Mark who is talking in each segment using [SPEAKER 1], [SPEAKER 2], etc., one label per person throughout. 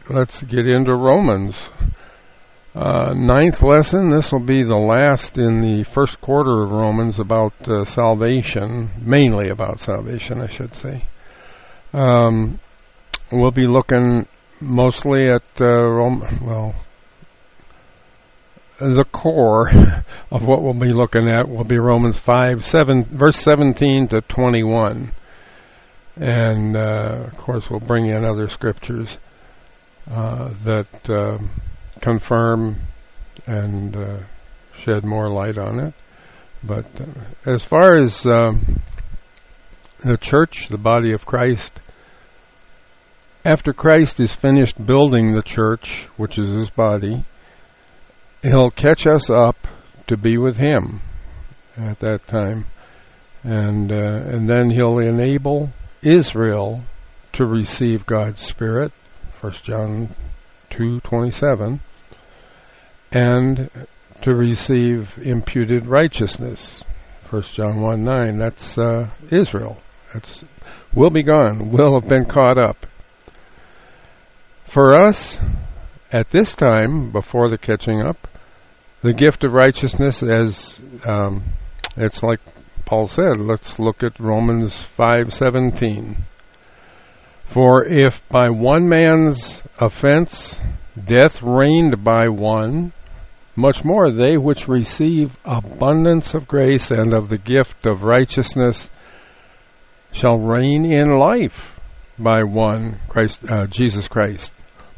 [SPEAKER 1] let's get into Romans. Ninth lesson. This will be the last in the first quarter of Romans about salvation, mainly about salvation, I should say. We'll be looking mostly at the core of what we'll be looking at will be Romans 5:7, verse 17 to 21. And, of course, we'll bring in other scriptures that confirm and shed more light on it. But as far as the church, the body of Christ, after Christ is finished building the church, which is his body, he'll catch us up to be with him at that time. And then he'll enable Israel to receive God's Spirit, 1 John 2:27, and to receive imputed righteousness, 1 John 1:9. That's Israel. We'll be gone. We'll have been caught up. For us, at this time, before the catching up, the gift of righteousness, as it's like Paul said, let's look at Romans 5:17. For if by one man's offense death reigned by one, much more they which receive abundance of grace and of the gift of righteousness shall reign in life by one, Jesus Christ.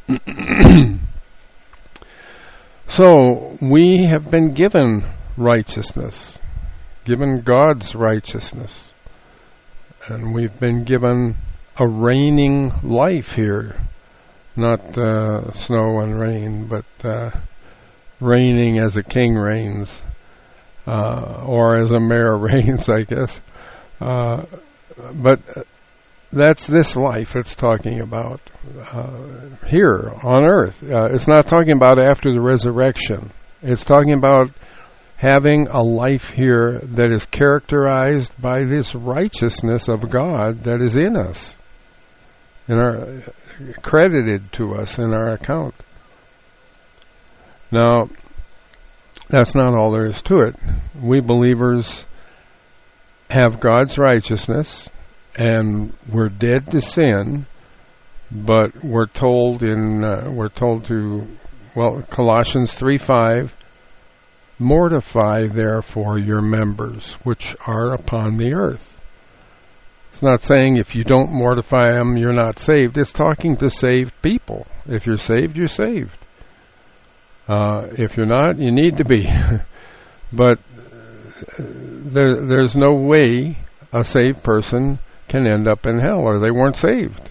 [SPEAKER 1] So we have been given righteousness, given God's righteousness, and we've been given a reigning life here, not snow and rain, but reigning as a king reigns, or as a mayor reigns, I guess. But that's this life it's talking about here on earth. It's not talking about after the resurrection. It's talking about having a life here that is characterized by this righteousness of God that is in us, credited to us in our account. Now, that's not all there is to it. We believers have God's righteousness, and we're dead to sin, but we're told to Colossians 3:5, mortify therefore your members which are upon the earth. It's not saying if you don't mortify them, you're not saved. It's talking to saved people. If you're saved, you're saved. If you're not, you need to be. But there's no way a saved person can end up in hell, or they weren't saved.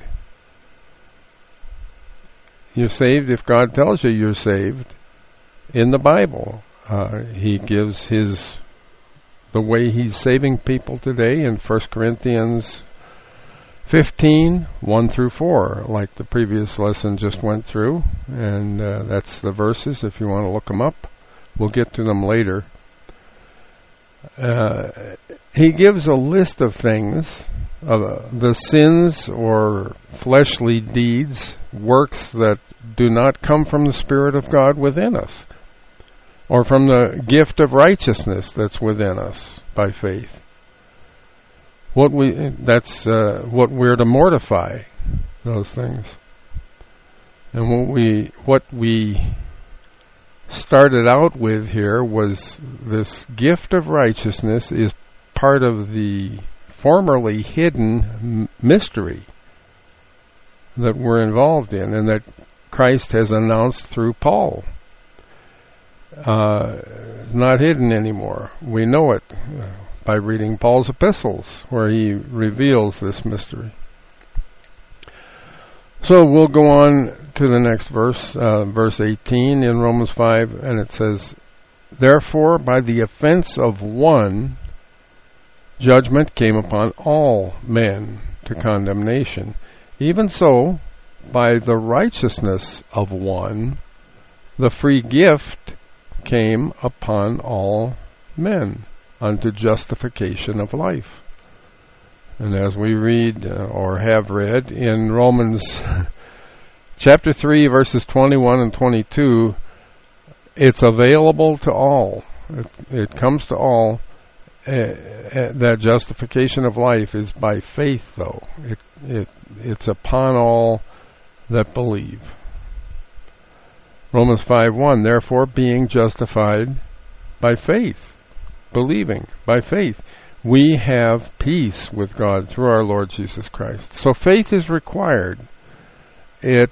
[SPEAKER 1] You're saved if God tells you you're saved in the Bible. He gives the way he's saving people today in 1 Corinthians 15, 1 through 4, like the previous lesson just went through. And that's the verses if you want to look them up. We'll get to them later. He gives a list of things, the sins or fleshly deeds, works that do not come from the Spirit of God within us, or from the gift of righteousness that's within us by faith. What we're to mortify, those things. And what we started out with here was this gift of righteousness is part of the formerly hidden mystery that we're involved in, and that Christ has announced through Paul. It's not hidden anymore. We know it by reading Paul's epistles, where he reveals this mystery. So we'll go on to the next verse, verse 18 in Romans 5, and it says, therefore, by the offense of one, judgment came upon all men to condemnation. Even so, by the righteousness of one, the free gift came upon all men unto justification of life. And as we read or have read in Romans Chapter 3, verses 21 and 22, it's available to all. It comes to all. That justification of life is by faith, though. It's upon all that believe. Romans 5:1, therefore, being justified by faith, believing by faith, we have peace with God through our Lord Jesus Christ. So faith is required. It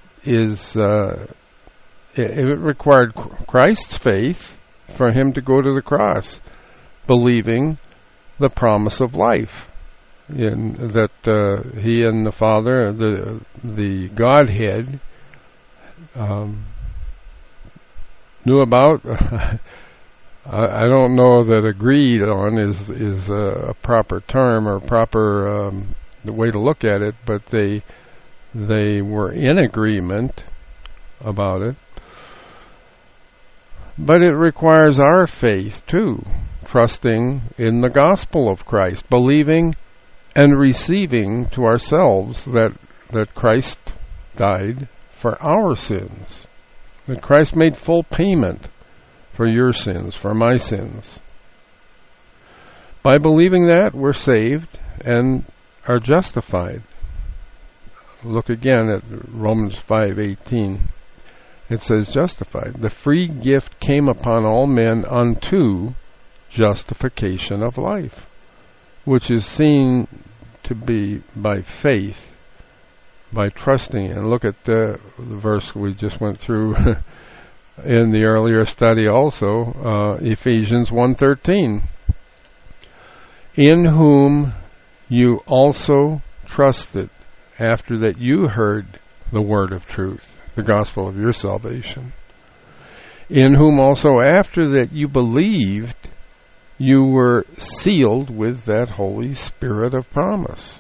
[SPEAKER 1] required Christ's faith for him to go to the cross, believing the promise of life, that he and the Father, the Godhead, knew about. I don't know that agreed on is a proper term or proper the way to look at it, but they were in agreement about it. But it requires our faith too, trusting in the gospel of Christ, believing and receiving to ourselves that Christ died for our sins, that Christ made full payment for your sins, for my sins. By believing that, we're saved and are justified. Look again at Romans 5:18. It says justified. The free gift came upon all men unto justification of life, which is seen to be by faith, by trusting. And look at the verse we just went through in the earlier study also, Ephesians 1:13. In whom you also trusted, after that you heard the word of truth, the gospel of your salvation. In whom also after that you believed, you were sealed with that Holy Spirit of promise.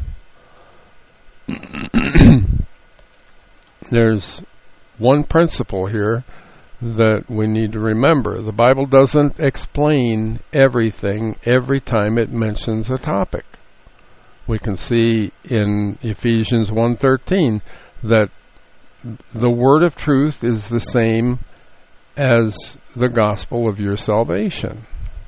[SPEAKER 1] There's one principle here that we need to remember. The Bible doesn't explain everything every time it mentions a topic. We can see in Ephesians 1:13 that the word of truth is the same as the gospel of your salvation.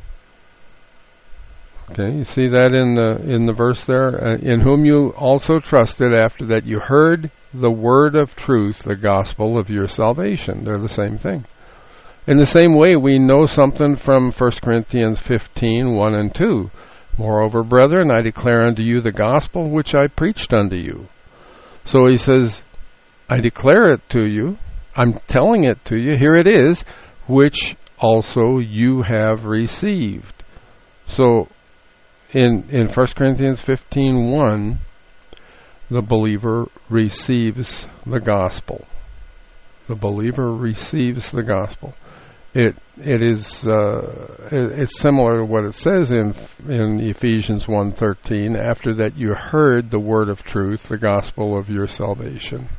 [SPEAKER 1] Okay, you see that in the verse there? In whom you also trusted, after that you heard the word of truth, the gospel of your salvation. They're the same thing. In the same way, we know something from 1 Corinthians 15:1 and 2. Moreover, brethren, I declare unto you the gospel which I preached unto you. So he says, I declare it to you, I'm telling it to you, here it is, which also you have received. So in 1 Corinthians 15:1, the believer receives the gospel. The believer receives the gospel. It's similar to what it says in Ephesians 1:13. After that you heard the word of truth, the gospel of your salvation.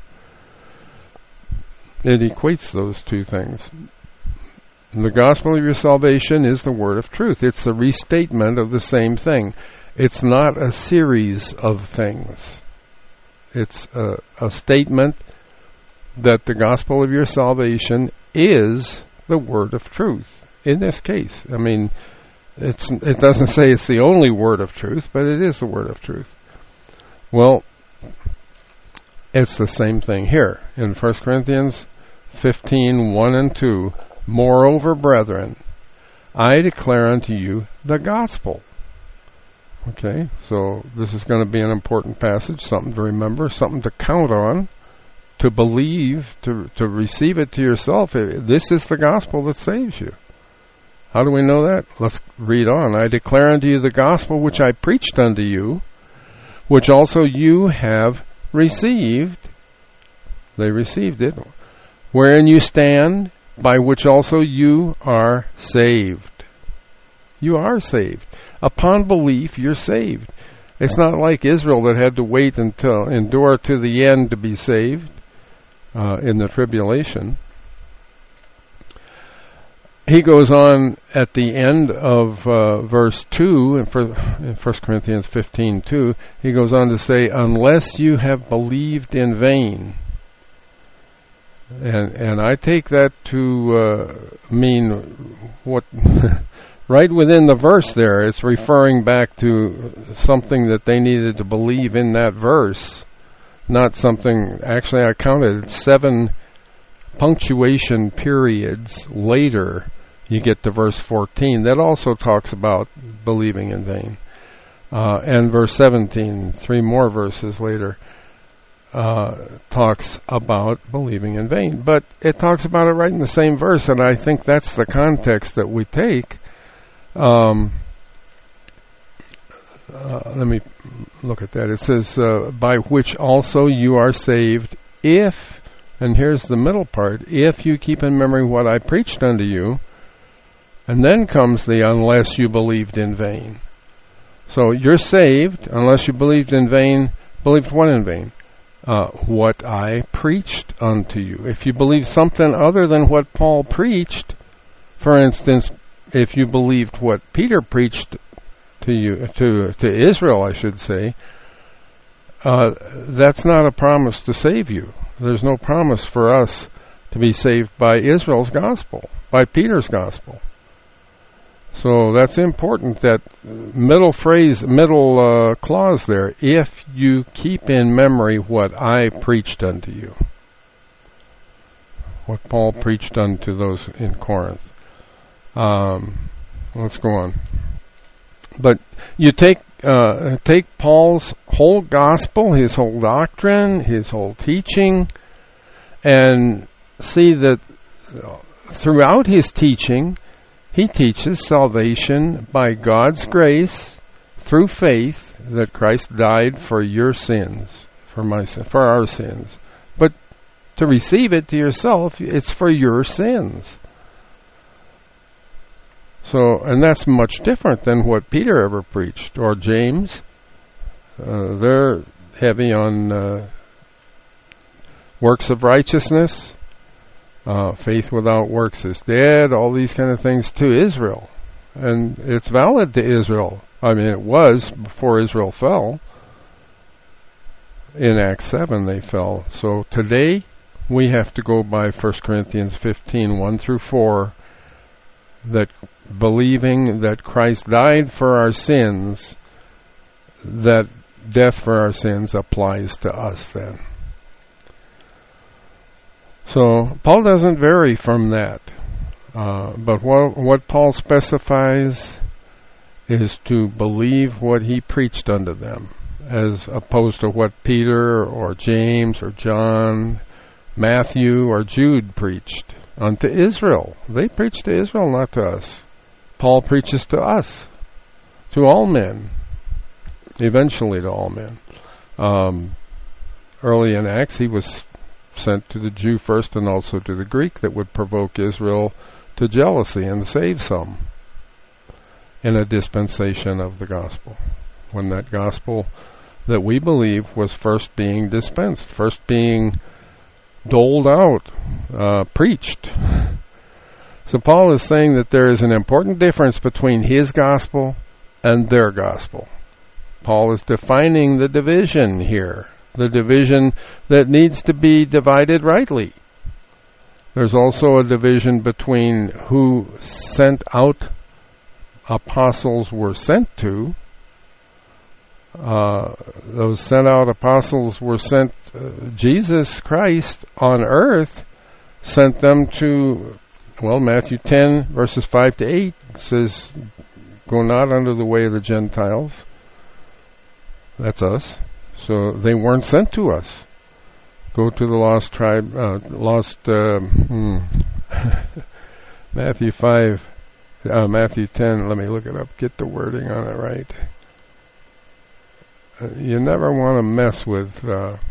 [SPEAKER 1] It equates those two things. The gospel of your salvation is the word of truth. It's the restatement of the same thing. It's not a series of things. It's a statement that the gospel of your salvation is the word of truth. In this case, I mean, it doesn't say it's the only word of truth, but it is the word of truth. Well, it's the same thing here in 1 Corinthians 15:1 and 2. Moreover, brethren, I declare unto you the gospel. Okay, so this is going to be an important passage, something to remember, something to count on, to believe, to receive it to yourself. This is the gospel that saves you. How do we know that? Let's read on. I declare unto you the gospel which I preached unto you, which also you have received. They received it. Wherein you stand, by which also you are saved. You are saved. Upon belief, you're saved. It's not like Israel that had to endure to the end to be saved in the tribulation. He goes on at the end of verse 2 in 1 Corinthians 15:2. He goes on to say, unless you have believed in vain. And I take that to mean what right within the verse there, it's referring back to something that they needed to believe in that verse, not something, actually I counted 7 punctuation periods later, you get to verse 14. That also talks about believing in vain. And verse 17, 3 more verses later, talks about believing in vain. But it talks about it right in the same verse, and I think that's the context that we take. Let me look at that. It says, by which also you are saved, if, and here's the middle part, if you keep in memory what I preached unto you, and then comes the unless you believed in vain. So you're saved unless you believed in vain. Believed what in vain? What I preached unto you. If you believe something other than what Paul preached, for instance, if you believed what Peter preached to you, to Israel, I should say, that's not a promise to save you. There's no promise for us to be saved by Israel's gospel, by Peter's gospel. So that's important, that middle clause there, if you keep in memory what I preached unto you. What Paul preached unto those in Corinth. Let's go on. But you take Paul's whole gospel, his whole doctrine, his whole teaching, and see that throughout his teaching, he teaches salvation by God's grace through faith that Christ died for your sins, for our sins. But to receive it to yourself, it's for your sins. So, and that's much different than what Peter ever preached, or James. They're heavy on works of righteousness. Faith without works is dead, all these kind of things to Israel. And it's valid to Israel. I mean, it was before Israel fell. In Acts 7 they fell. So today we have to go by 1 Corinthians 15, 1 through 4, that believing that Christ died for our sins, that death for our sins applies to us then. So Paul doesn't vary from that. But what Paul specifies is to believe what he preached unto them, as opposed to what Peter or James or John, Matthew or Jude preached unto Israel. They preached to Israel, not to us. Paul preaches to us, to all men, eventually to all men. Early in Acts, he was sent to the Jew first and also to the Greek, that would provoke Israel to jealousy and save some in a dispensation of the gospel, when that gospel that we believe was first being dispensed, first being doled out, preached. So Paul is saying that there is an important difference between his gospel and their gospel. Paul is defining the division here, the division that needs to be divided rightly. There's also a division between who sent out apostles were sent to. Those sent out apostles were sent, Jesus Christ on earth sent them to, Matthew 10 verses 5 to 8 says, go not under the way of the Gentiles. That's us. So they weren't sent to us. Go to the lost tribe, Matthew 5, Matthew 10, let me look it up, get the wording on it right. You never want to mess with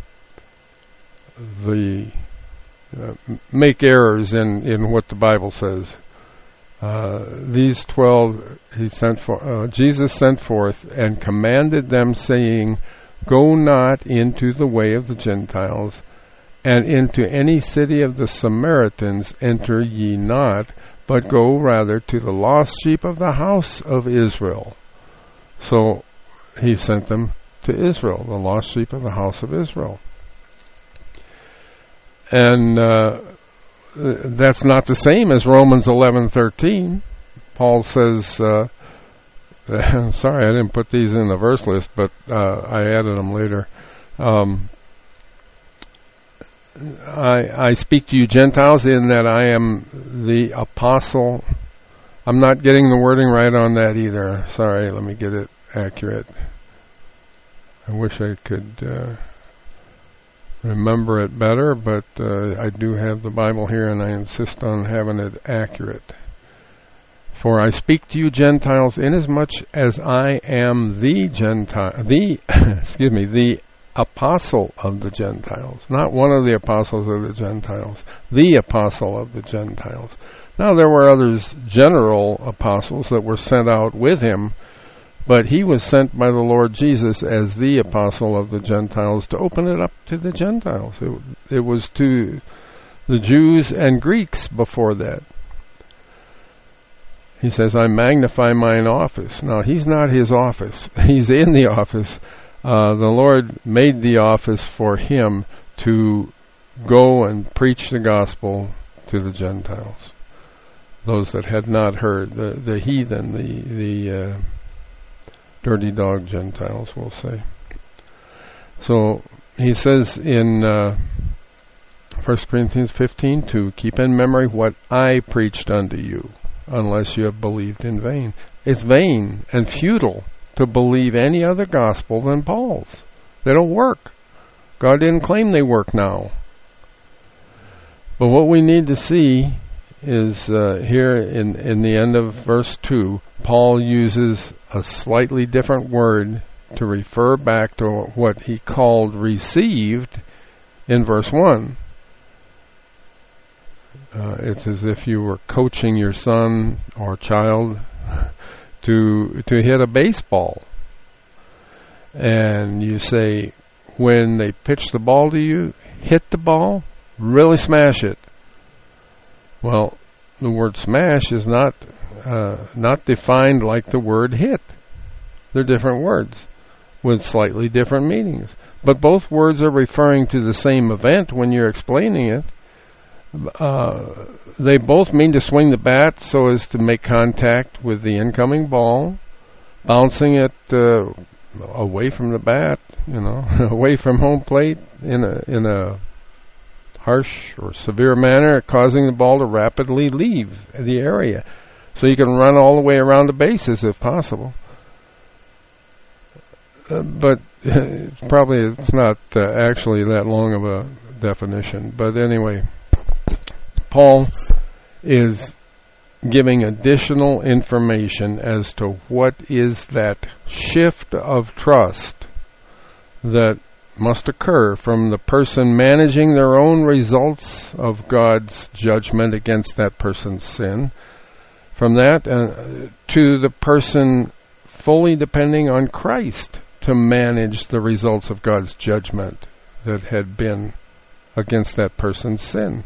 [SPEAKER 1] make errors in what the Bible says. These 12 Jesus sent forth and commanded them, saying, go not into the way of the Gentiles, and into any city of the Samaritans enter ye not, but go rather to the lost sheep of the house of Israel. So he sent them to Israel, the lost sheep of the house of Israel. And that's not the same as Romans 11:13. Paul says, sorry, I didn't put these in the verse list, but I added them later. I speak to you Gentiles in that I am the apostle. I'm not getting the wording right on that either. Sorry, let me get it accurate. I wish I could remember it better, but I do have the Bible here and I insist on having it accurate. For I speak to you Gentiles inasmuch as I am the apostle of the Gentiles. Not one of the apostles of the Gentiles. The apostle of the Gentiles. Now there were others, general apostles, that were sent out with him, but he was sent by the Lord Jesus as the apostle of the Gentiles to open it up to the Gentiles. It was to the Jews and Greeks before that. He says, I magnify mine office. Now, he's not his office. He's in the office. The Lord made the office for him to go and preach the gospel to the Gentiles, those that had not heard, the heathen, the dirty dog Gentiles, we'll say. So he says in 1 Corinthians 15:2, keep in memory what I preached unto you, unless you have believed in vain. It's vain and futile to believe any other gospel than Paul's. They don't work. God didn't claim they work now. But what we need to see is here in the end of verse 2, Paul uses a slightly different word to refer back to what he called received in verse 1. It's as if you were coaching your son or child to hit a baseball. And you say, when they pitch the ball to you, hit the ball, really smash it. Well, the word smash is not defined like the word hit. They're different words with slightly different meanings. But both words are referring to the same event when you're explaining it. They both mean to swing the bat so as to make contact with the incoming ball, bouncing it away from the bat, away from home plate in a harsh or severe manner, causing the ball to rapidly leave the area, so you can run all the way around the bases if possible. But it's not actually that long of a definition. But anyway, Paul is giving additional information as to what is that shift of trust that must occur from the person managing their own results of God's judgment against that person's sin, from that to the person fully depending on Christ to manage the results of God's judgment that had been against that person's sin.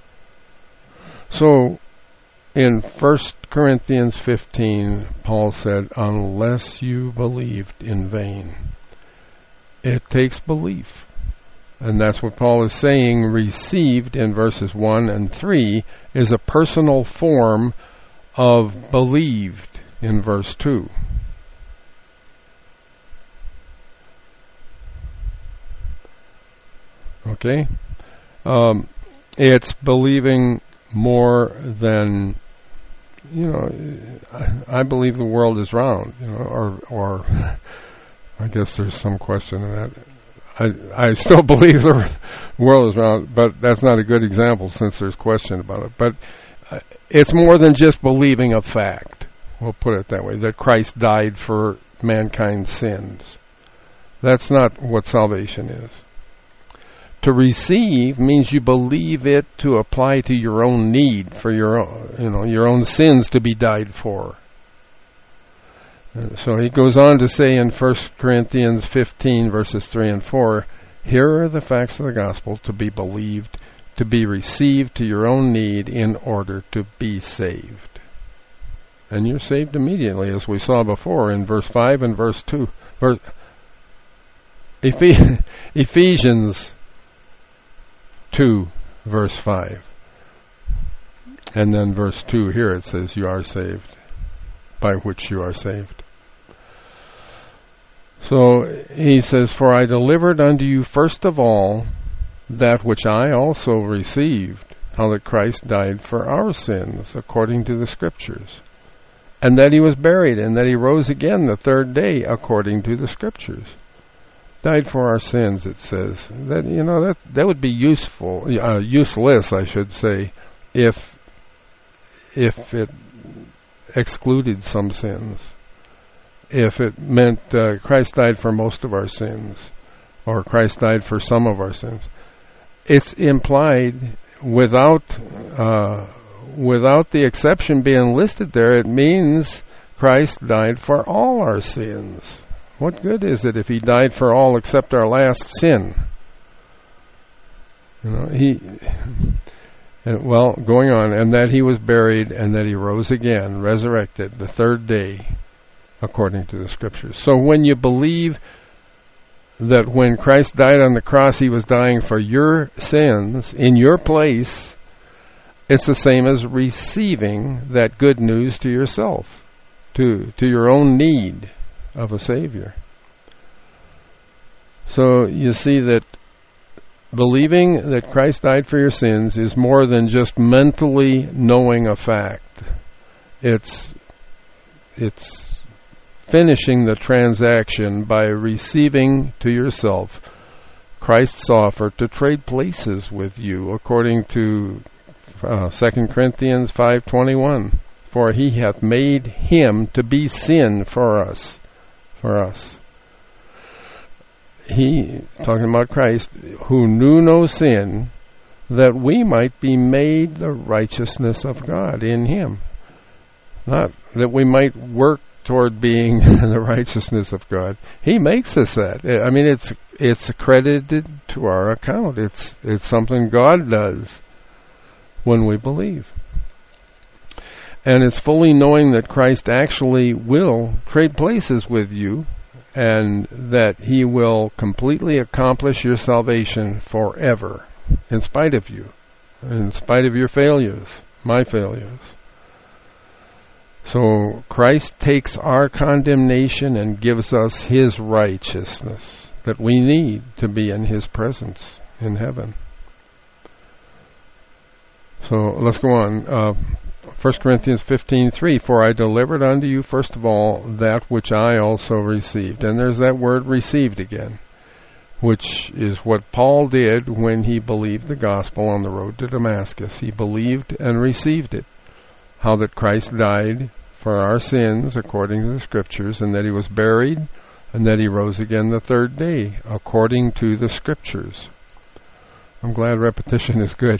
[SPEAKER 1] So, in 1 Corinthians 15, Paul said, unless you believed in vain. It takes belief. And that's what Paul is saying. Received in verses 1 and 3 is a personal form of believed in verse 2. Okay? It's believing more than, I believe the world is round, or I guess there's some question in that. I still believe the world is round, but that's not a good example since there's question about it. But it's more than just believing a fact. We'll put it that way, that Christ died for mankind's sins. That's not what salvation is. To receive means you believe it to apply to your own need for your own sins to be died for. So he goes on to say in 1 Corinthians 15 verses 3 and 4, here are the facts of the gospel to be believed, to be received to your own need in order to be saved. And you're saved immediately, as we saw before in verse 5 and verse 2. Ephesians 2 verse 5. And then verse 2 here it says, you are saved, by which you are saved. So he says, for I delivered unto you first of all that which I also received, how that Christ died for our sins according to the Scriptures, and that he was buried, and that he rose again the third day according to the Scriptures. Died for our sins, it says. That would be useless, I should say, if it excluded some sins. If it meant Christ died for most of our sins, or Christ died for some of our sins. It's implied without the exception being listed there. It means Christ died for all our sins. What good is it if he died for all except our last sin? Going on, and that he was buried, and that he rose again, resurrected the third day, according to the Scriptures. So when you believe that when Christ died on the cross, he was dying for your sins in your place, it's the same as receiving that good news to yourself, to your own need of a Savior. So you see that believing that Christ died for your sins is more than just mentally knowing a fact. It's finishing the transaction by receiving to yourself Christ's offer to trade places with you, according to 2 Corinthians 5:21. For he hath made him to be sin for us. He, talking about Christ, who knew no sin, that we might be made the righteousness of God in him. Not that we might work toward being the righteousness of God. He makes us that. I mean, it's accredited to our account. It's something God does when we believe. And it's fully knowing that Christ actually will trade places with you, and that he will completely accomplish your salvation forever, in spite of you, in spite of your failures, my failures. So Christ takes our condemnation and gives us his righteousness that we need to be in his presence in heaven. So let's go on. 1 Corinthians 15:3, for I delivered unto you first of all that which I also received. And there's that word received again, which is what Paul did when he believed the gospel on the road to Damascus. He believed and received it. How that Christ died for our sins according to the Scriptures, and that he was buried, and that he rose again the third day according to the Scriptures. I'm glad repetition is good.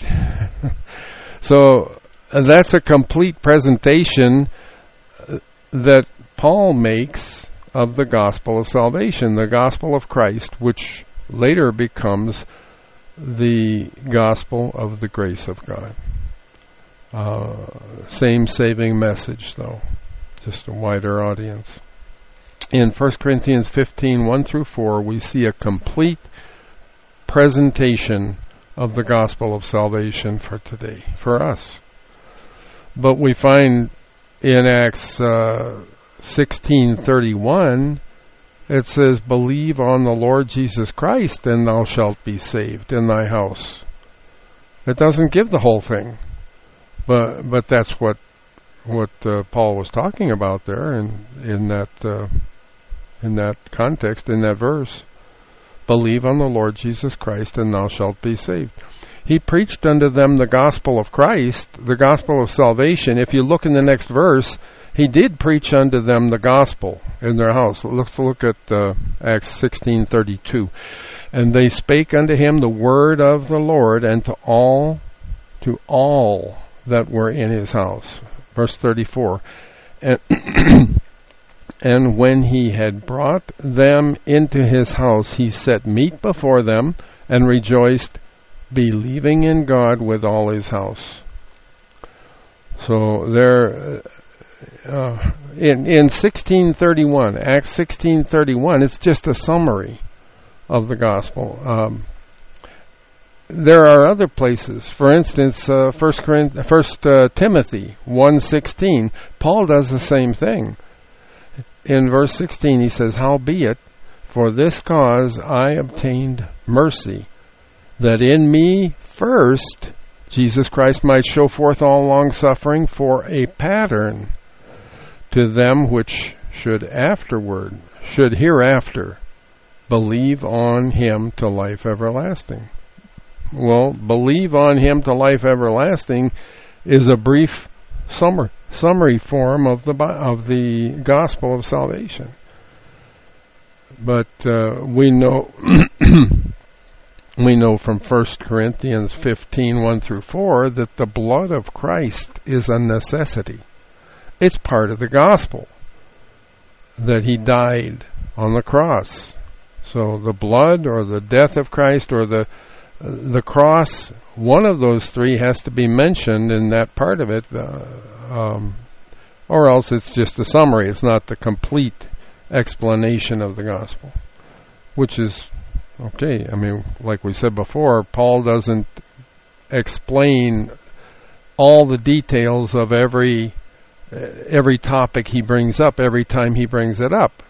[SPEAKER 1] So that's a complete presentation that Paul makes of the gospel of salvation, the gospel of Christ, which later becomes the gospel of the grace of God. Same saving message, though, just a wider audience. In 1 Corinthians 15:1-4, we see a complete presentation of the gospel of salvation for today, for us. But we find in Acts 16:31, it says, believe on the Lord Jesus Christ, and thou shalt be saved in thy house. It doesn't give the whole thing, but that's what Paul was talking about there in that context, in that verse. Believe on the Lord Jesus Christ, and thou shalt be saved. He preached unto them the gospel of Christ, the gospel of salvation. If you look in the next verse, he did preach unto them the gospel in their house. Let's look at Acts 16:32. And they spake unto him the word of the Lord, and to all that were in his house. Verse 34. And when he had brought them into his house, he set meat before them, and rejoiced, believing in God with all his house. So there, in 16:31, Acts 16:31, it's just a summary of the gospel. there are other places. For instance, 1 Timothy 1:16, Paul does the same thing. In verse 16 he says, "Howbeit, for this cause I obtained mercy, that in me first Jesus Christ might show forth all long-suffering for a pattern to them which should hereafter believe on him to life everlasting." Well, believe on him to life everlasting is a brief summary form of the gospel of salvation. But we know we know from 1 Corinthians 15:1-4 that the blood of Christ is a necessity. It's part of the gospel that he died on the cross. So the blood or the death of Christ or the cross, one of those three has to be mentioned in that part of it, or else it's just a summary. It's not the complete explanation of the gospel, which is okay. I mean, like we said before, Paul doesn't explain all the details of every topic he brings up every time he brings it up.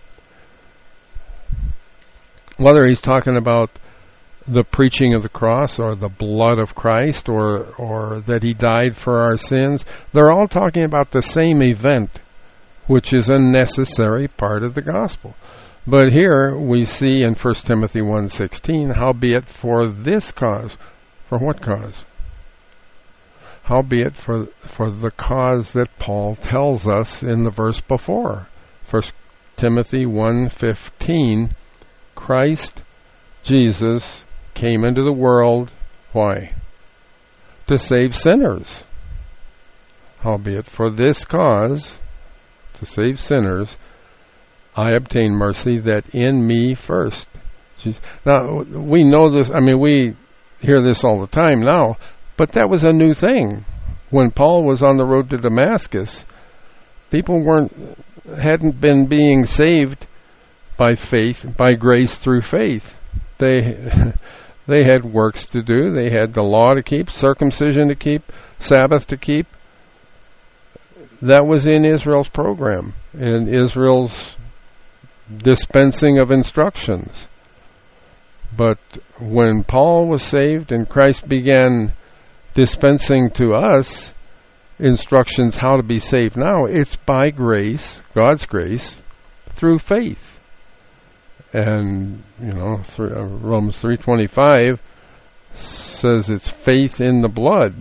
[SPEAKER 1] Whether he's talking about the preaching of the cross or the blood of Christ or that he died for our sins, they're all talking about the same event, which is a necessary part of the gospel. But here we see in 1 Timothy 1:16, "Howbeit for this cause." For what cause? Howbeit for the cause that Paul tells us in the verse before. 1 Timothy 1:15, Christ Jesus came into the world, why? To save sinners. Howbeit for this cause, to save sinners, I obtain mercy, that in me first. Now, we know this, I mean, we hear this all the time now, but that was a new thing. When Paul was on the road to Damascus, people hadn't been being saved by faith, by grace through faith. They had works to do. They had the law to keep, circumcision to keep, Sabbath to keep. That was in Israel's program, in Israel's dispensing of instructions. But when Paul was saved and Christ began dispensing to us instructions how to be saved now, it's by grace, God's grace, through faith. And, Romans 3:25 says it's faith in the blood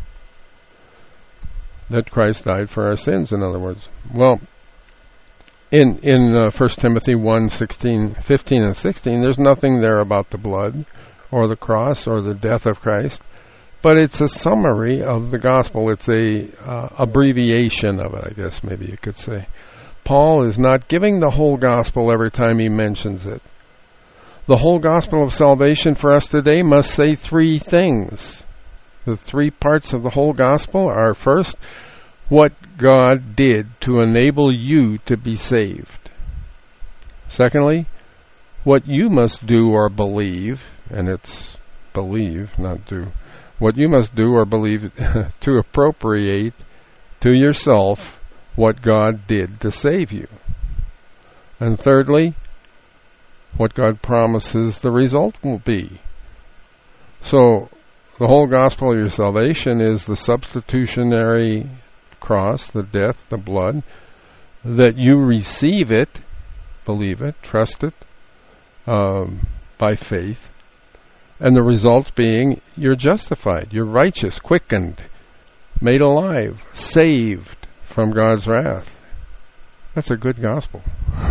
[SPEAKER 1] that Christ died for our sins, in other words. Well, in 1 Timothy 1:15 and 16, there's nothing there about the blood or the cross or the death of Christ, but it's a summary of the gospel. It's a abbreviation of it, I guess maybe you could say. Paul is not giving the whole gospel every time he mentions it. The whole gospel of salvation for us today must say three things. The three parts of the whole gospel are, first, what God did to enable you to be saved. Secondly, what you must do or believe, and it's believe, not do, what you must do or believe to appropriate to yourself what God did to save you. And thirdly, what God promises the result will be. So, the whole gospel of your salvation is the substitutionary cross, the death, the blood, that you receive it, believe it, trust it, by faith, and the result being you're justified, you're righteous, quickened, made alive, saved from God's wrath. That's a good gospel.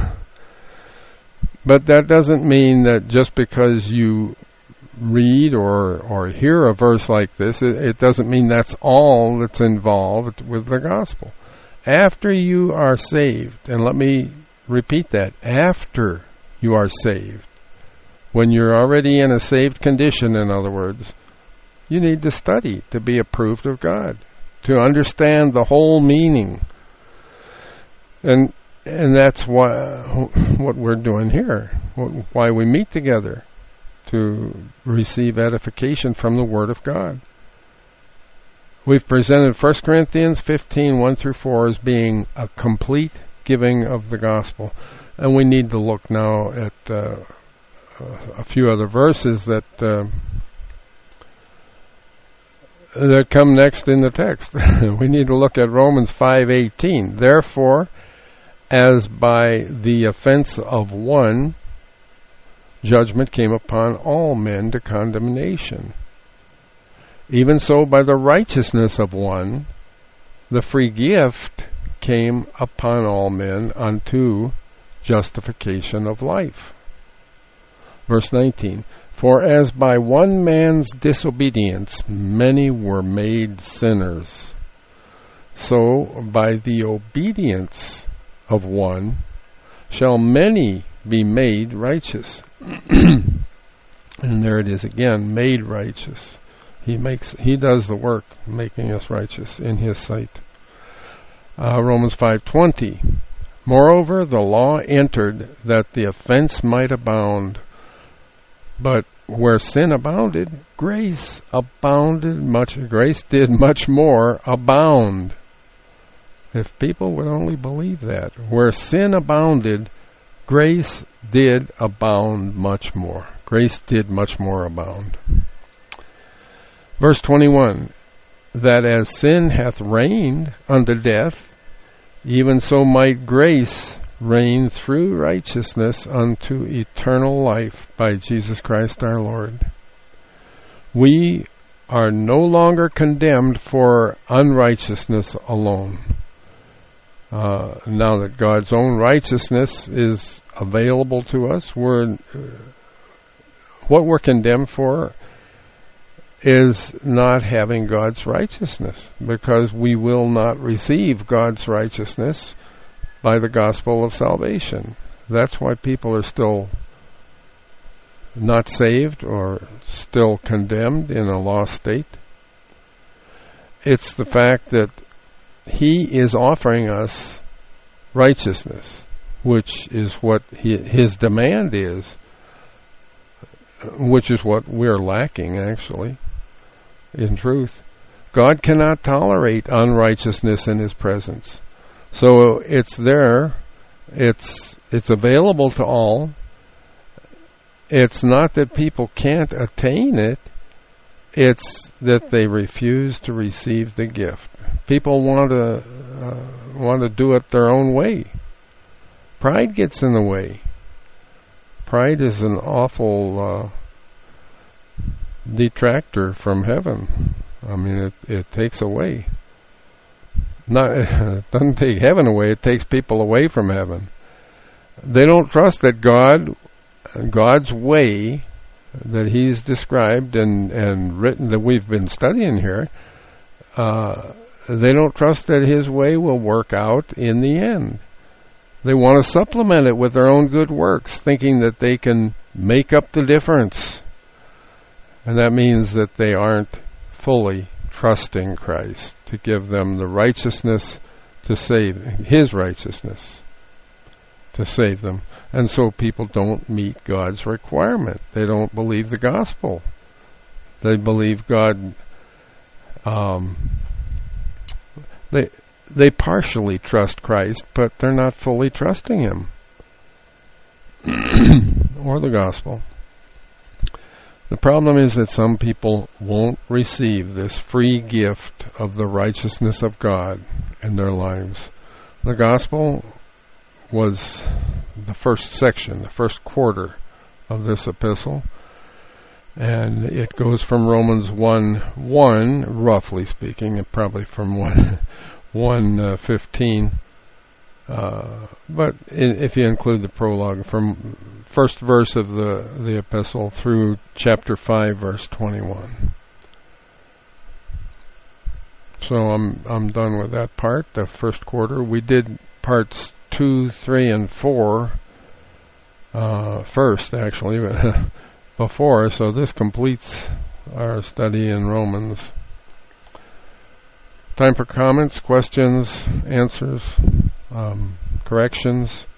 [SPEAKER 1] But that doesn't mean that just because you read or hear a verse like this, it doesn't mean that's all that's involved with the gospel. After you are saved, and let me repeat that, after you are saved, when you're already in a saved condition, in other words, you need to study to be approved of God, to understand the whole meaning. And that's what we're doing here, why we meet together, to receive edification from the Word of God. We've presented 1 Corinthians 15, 1 through 4 as being a complete giving of the gospel. And we need to look now at a few other verses that come next in the text. We need to look at Romans 5:18. Therefore, as by the offense of one, judgment came upon all men to condemnation. Even so, by the righteousness of one, the free gift came upon all men unto justification of life. Verse 19, for as by one man's disobedience many were made sinners, so by the obedience of one shall many be made righteous. And there it is again, made righteous. He does the work, making us righteous in His sight. Romans 5:20. Moreover, the law entered that the offense might abound. But where sin abounded, grace abounded much. Grace did much more abound. If people would only believe that. Where sin abounded, grace did abound much more. Grace did much more abound. Verse 21, that as sin hath reigned unto death, even so might grace reign through righteousness unto eternal life by Jesus Christ our Lord. We are no longer condemned for unrighteousness alone. Now that God's own righteousness is available to us, what we're condemned for is not having God's righteousness, because we will not receive God's righteousness by the gospel of salvation. That's why people are still not saved or still condemned in a lost state. It's the fact that He is offering us righteousness, which is what His demand is, which is what we're lacking, actually, in truth. God cannot tolerate unrighteousness in His presence. So it's there, it's available to all. It's not that people can't attain it, it's that they refuse to receive the gift. People want to do it their own way. Pride gets in the way. Pride is an awful detractor from heaven. I mean, it takes away. It doesn't take heaven away, it takes people away from heaven. They don't trust that God's way that He's described and written, that we've been studying here, they don't trust that His way will work out in the end. They want to supplement it with their own good works, thinking that they can make up the difference. And that means that they aren't fully trusting Christ to give them the righteousness to save, His righteousness to save them. And so people don't meet God's requirement. They don't believe the gospel. They believe God, they partially trust Christ, but they're not fully trusting Him or the gospel. The problem is that some people won't receive this free gift of the righteousness of God in their lives. The gospel was the first section, the first quarter of this epistle, and it goes from Romans 1:1, roughly speaking, and probably from 1:15. But if you include the prologue, from first verse of the epistle through chapter 5, verse 21. So I'm done with that part, the first quarter. We did parts 2, 3, and 4 first, actually, before. So this completes our study in Romans. Time for comments, questions, answers, corrections.